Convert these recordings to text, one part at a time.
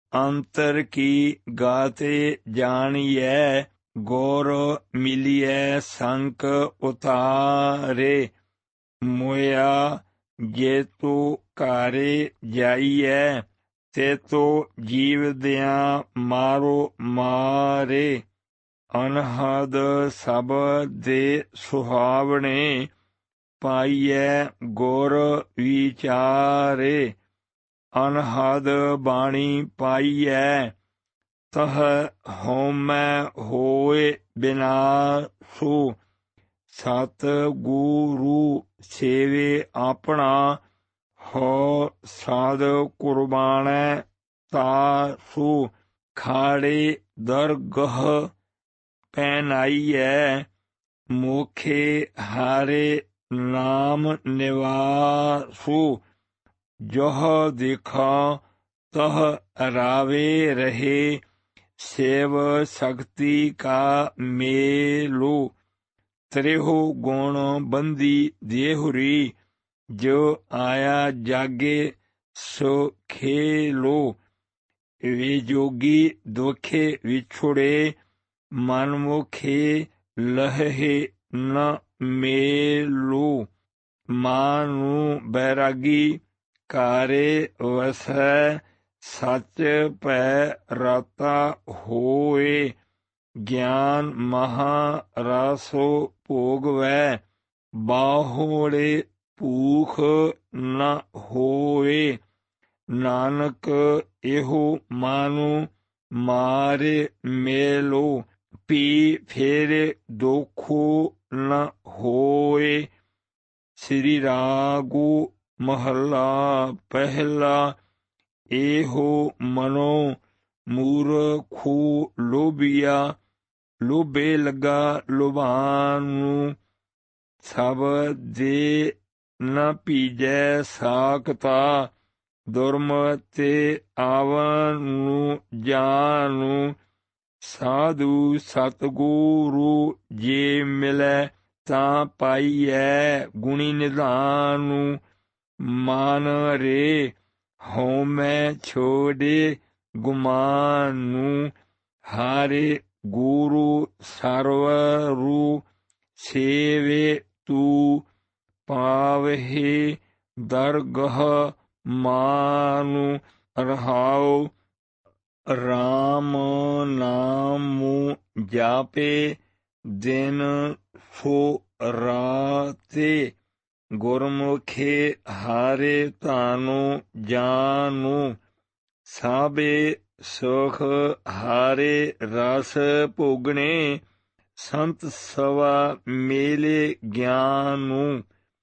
ਅੰਤਰ ਕੀ ਗਾਤੇ ਜਾਣੀਐ। ਗੁਰ ਮਿਲੀਐ ਸੰਕ ਉਤਾਰੇ। ਮੋਇਆ ਜੇ ਤੂੰ ਘਾਰੇ ਜਾਈਐ, ਤੇ ਤੋ ਜੀਵਦਿਆਂ ਮਾਰੋ ਮਾਰੇ। ਅਨਹਦ ਸ਼ਬਦ ਦੇ ਸੁਹਾਵਣੇ, ਪਾਈਐ ਗੁਰ ਵਿਚਾਰੇ। ਅਨਹਦ ਬਾਣੀ ਪਾਈਐ, ਤਹ ਹਉਮੈ ਹੋਏ ਬਿਨਾਸੁ। ਸਤਿ ਗੁਰੂ ਸੇਵੇ ਆਪਣਾ, ਹੋ ਸਾਧ ਕੁਰਬਾਨੈ ਤਾਸੁ। ਖਾੜੇ ਦਰਗਹ ਪਹਿਨਾਈਐ, ਮੋਖੇ ਹਾਰੇ ਨਾਮ ਨਿਵਾਸੁ। ਜਹ ਦੇਖਾ ਤਹ ਰਾਵੇ ਰਹੇ, ਸੇਵ ਸ਼ਕਤੀ ਕਾ ਮੇਲੁ। ਤ੍ਰਿਹੁ ਗੁਣ ਬੰਦੀ ਦੇਹੁਰੀ, ਜੋ ਆਇਆ ਜਾਗੇ ਸੋ ਖੇਲੁ। ਵਿਜੋਗੀ ਦੁਖੇ ਵਿਛੁੜੇ, ਮਨਮੁਖੇ ਲਹੇ ਨ ਮੇਲੁ। ਮਾਨੁ ਬੈਰਾਗੀ ਘਾਰੇ ਵਸੈ, ਸਚ ਭੈ ਰਾਤਾ ਹੋਏ। ਗਿਆਨ ਮਹਾ ਰਾਸੋ ਭੋਗਵੈ, ਬਾਹੋੜੇ ਭੂਖ ਨ ਹੋਏ। ਨਾਨਕ ਇਹੋ ਮਾਨੁ ਮਾਰੇ ਮੇਲੁ, ਪੀ ਫੇਰੇ ਦੋਖੁ ਨ ਹੋਏ। ਸ੍ਰੀ ਰਾਗੁ ਮਹੱਲਾ ਪਹਿਲਾ। ਇਹੋ ਮਨੋ ਮੂਰਖੁ ਲੋਭੀਆ, ਲੋਭੇ ਲੱਗਾ ਲੁਭਾਨੁ। ਸਬਦ ਦੇ ਨ ਭੀਜੈ ਸਾਖਤਾ, ਦੁਰਮਤਿ ਆਵਨੁ ਜਾਨੁ। ਸਾਧੂ ਸਤਿਗੁਰੂ ਜੇ ਮਿਲੈ, ਤਾਂ ਪਾਈਐ ਗੁਣੀ ਨਿਧਾਨੁ। ਮਨ ਰੇ ਹਉਮੈ ਛੋਡੇ ਗੁਮਾਨੁ, ਹਾਰੇ ਗੁਰੂ ਸਰਵਰੂ। ਸੇਵੇ ਤੂ ਪਾਵਹਿ ਦਰਗਹ ਮਾਨੁ। ਰਹਾਉ ਰਾਮ ਨਾਮੁ ਜਾਪੇ, ਦਿਨ ਸੋ ਰਾਤੇ। ਗੁਰਮੁਖੇ ਹਾਰੇ ਧਾਨੁ ਜਾਨੁ, ਸਾਬੇ ਸੁਖ ਹਾਰੇ ਰਸ ਭੋਗਣੇ। ਸੰਤ ਸਵਾ ਮੇਲੇ ਗਿਆਨੁ,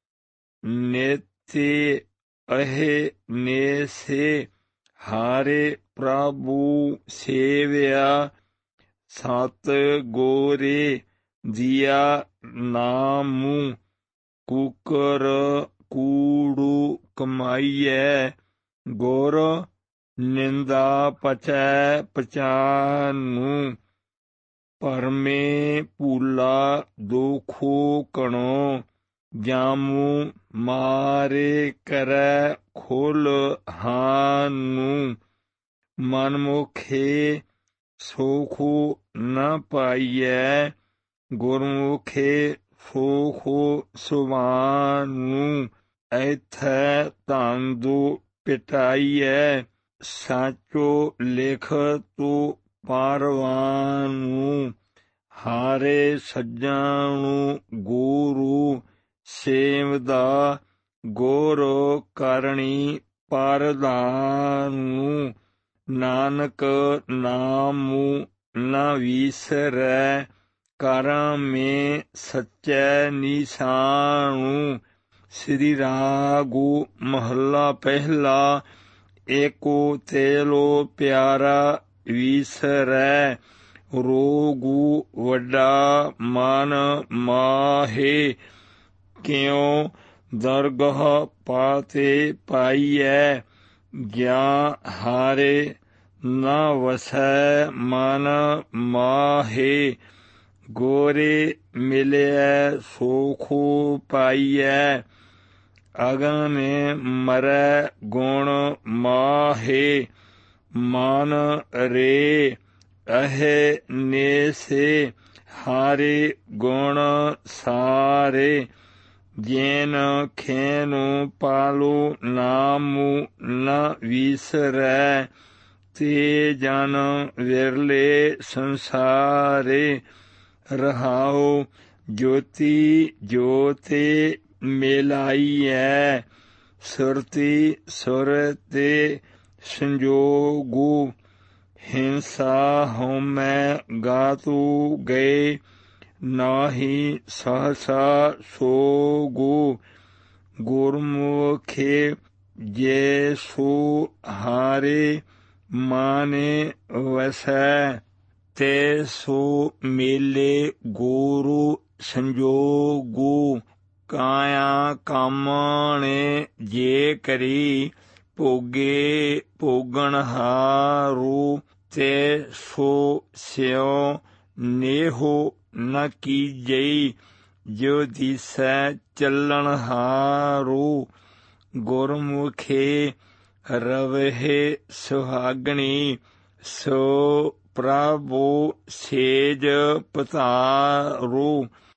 ਨੇਤੇ ਅਹੇ ਨੇਸੇ। ਹਾਰੇ ਪ੍ਰਭੁ ਸੇਵਿਆ, ਸਤ ਗੋਰੇ ਦੀਆ ਨਾਮੁ। ਕੁਕਰ ਕੂੜੁ ਕਮਾਈਐ, ਗੁਰ ਨਿੰਦਾ ਪਚੈ ਪਚਾਨੁ। ਭਰਮੇ ਭੂਲਾ ਦੋਖੁ ਕਣੋ, ਜਾਮੁ ਮਾਰੇ ਕਰੈ ਖੁਲ ਹਾਨੁ। ਮਨਮੁਖੇ ਸੋਖੁ ਨ ਪਾਈਐ, ਗੁਰਮੁਖੇ ਸੋਖੁ ਸੁਭਾਨੁ। ਐਥੈ ਧੰਦੁ ਪਿਟਾਈਐ, ਸਾਚੋ ਲਿਖ ਤੂ ਪਰਵਾਨੁ। ਹਾਰੇ ਸੱਜਣੁ ਗੁਰੂ ਸੇਵਦਾ, ਗੁਰ ਕਰਨੀ ਪਰਧਾਨੁ। ਨਾਨਕ ਨਾਮੁ ਨ ਵਿਸਰੈ, ਕਰਮੇ ਸਚੈ ਨਿਸ਼ਾਨੁ। ਸ੍ਰੀ ਰਾਗੁ ਮਹੱਲਾ ਪਹਿਲਾ। ਏਕੋ ਤੇਲੋ ਪਿਆਰਾ ਵਿਸਰੈ, ਰੋਗੁ ਵੱਡਾ ਮਨ ਮਾਹੇ। ਕਿਉ ਦਰਗਹ ਪਾਤੇ ਪਾਈਐ, ਗਿਆ ਹਾਰੇ ਨ ਵਸੈ ਮਨ ਮਾਹੇ। ਗੋਰੇ ਮਿਲਿਐ ਸੋਖੁ ਪਾਈਐ, ਅਗਨੇ ਮਰੈ ਗੁਣ ਮਾਹੇ। ਮਨ ਰੇ ਅਹੈ ਨੇਸੇ ਹਾਰੇ ਗੁਣ ਸਾਰੇ ਜੈਨ ਖੈਨੁ ਪਾਲੋ ਨਾਮੁ ਨ ਵਿਸਰੈ ਤੇ ਜਨ ਵਿਰਲੇ ਸੰਸਾਰੇ ਰਹਾਉ ਜੋਤੀ ਜੋਤਿ ਮਿਲਾਈਐ ਸੁਰਤੀ ਸੁਰ ਤੇ ਸੰਜੋਗੁ ਹਿੰਸਾ ਹਉਮੈ ਗਾਤੁ ਗਏ ਨਾਹੀ ਸਹਸਾ ਸੋਗੁ ਗੁਰਮੁਖੇ ਜੈਸੁ ਹਾਰੇ ਮਾਨੇ ਵਸੈ ਤੈਸੁ ਮੇਲੇ ਗੁਰੂ ਸੰਜੋਗੁ ਕਾਇਆ ਕਾਮਣੇ ਜੇ ਕਰੀ ਭੋਗੇ ਭੋਗਣਹਾਰੂ ਤੈਸੁ ਸਿਉ ਨੇਹੋ ਨ ਕੀਜਈ ਜੋ ਦਿਸੈ ਚੱਲਣਹਾਰੂ ਗੁਰਮੁਖੇ ਰਵਹਿ ਸੁਹਾਗਣੀ ਸੋ ਪ੍ਰਭੁ ਸੇਜ ਪਤਾਰੂ